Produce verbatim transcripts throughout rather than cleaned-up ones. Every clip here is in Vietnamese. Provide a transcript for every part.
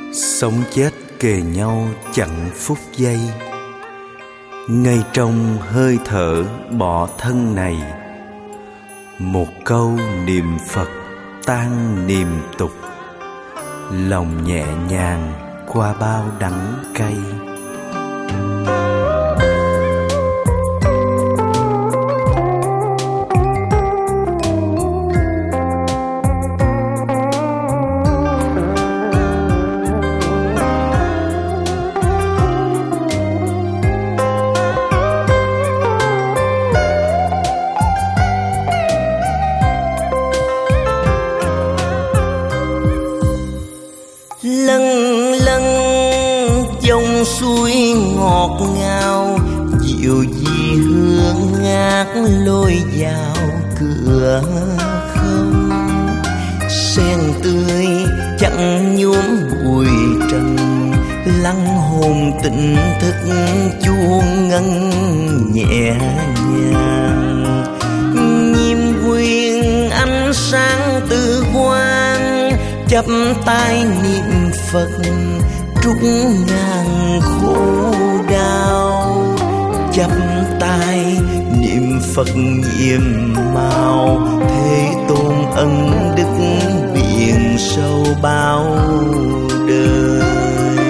Sống chết kề nhau chẳng phút giây, ngay trong hơi thở bỏ thân này. Một câu niệm Phật tan niềm tục, lòng nhẹ nhàng qua bao đắng cay. Lân lân dòng suối ngọt ngào, dịu di hương ngát lôi vào cửa không. Sen tươi chẳng nhuốm bụi trần, lắng hồn tỉnh thức chuông ngân nhẹ nhàng. Nhiệm quyền ánh sáng từ quang, chắp tay niệm Phật trút ngàn khổ đau. Chắp tay niệm Phật nhiệm màu, thế tôn ân đức biển sâu bao đời.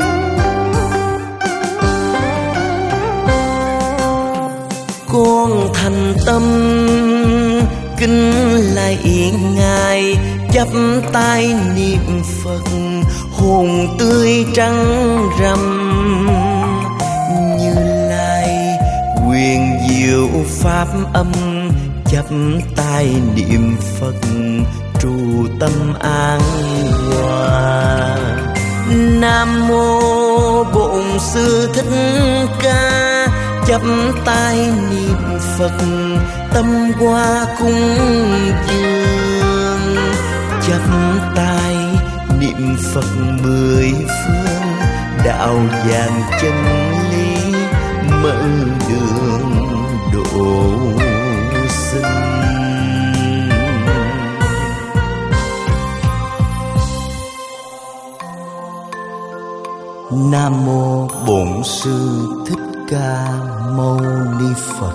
Con thành tâm kính lạy Ngài, chắp tay niệm Phật hồn tươi trắng rằm. Như Lai quyền diệu pháp âm, chắp tay niệm Phật trụ tâm an hòa. Nam mô Bổn Sư Thích Ca, chắp tay niệm Phật tâm hoa cung dường. Chắp tay niệm Phật mười phương, đạo vàng chân lý mở đường độ sinh. Nam mô Bổn Sư Thích Ca Mâu Ni Phật.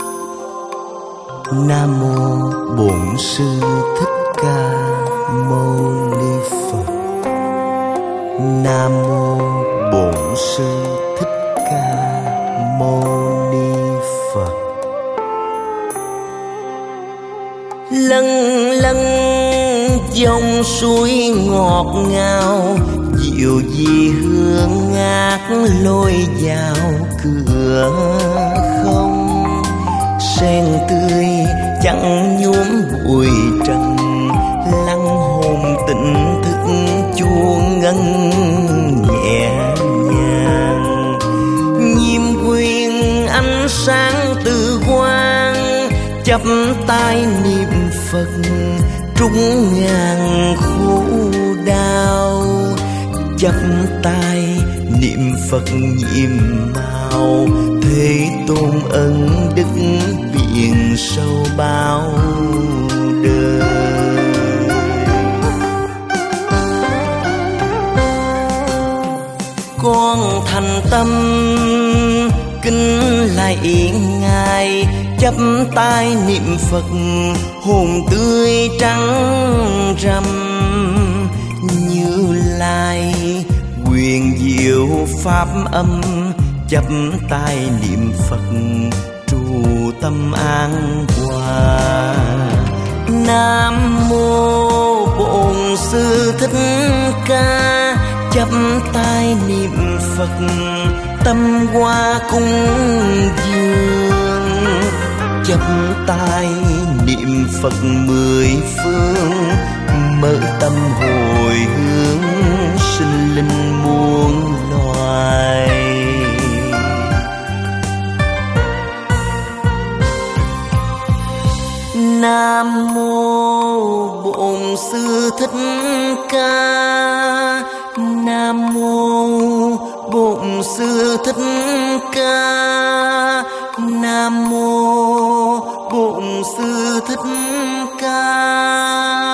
Nam mô Bổn Sư Thích Ca Mâu Ni Phật. Nam mô Bổn Sư Thích Ca Mâu Ni Phật. Lân lân dòng suối ngọt ngào, dịu di hương ngát lôi vào cửa không. Sen tươi chẳng nhuốm bụi trần, lắng hồn tỉnh thức chuông ngân nhẹ nhàng. Nhiệm quyền ánh sáng từ quang, chắp tay niệm Phật trút ngàn khổ đau. Chắp tay niệm Phật nhiệm màu, thế tôn ân đức biển sâu bao đời. Con thành tâm kính lạy Ngài, chắp tay niệm Phật hồn tươi trắng rằm. Như Lai quyền diệu pháp âm, chắp tay niệm Phật trụ tâm an hòa. Nam mô Bổn Sư Thích Ca, chắp tay niệm Phật tâm hoa cung dường. Chắp tay niệm Phật mười phương, mở tâm hồi hướng sinh linh muôn loài. Nam mô Bổn Sư Thích Ca. Nam mô Bổn Sư Thích Ca. Nam mô Bổn Sư Thích Ca.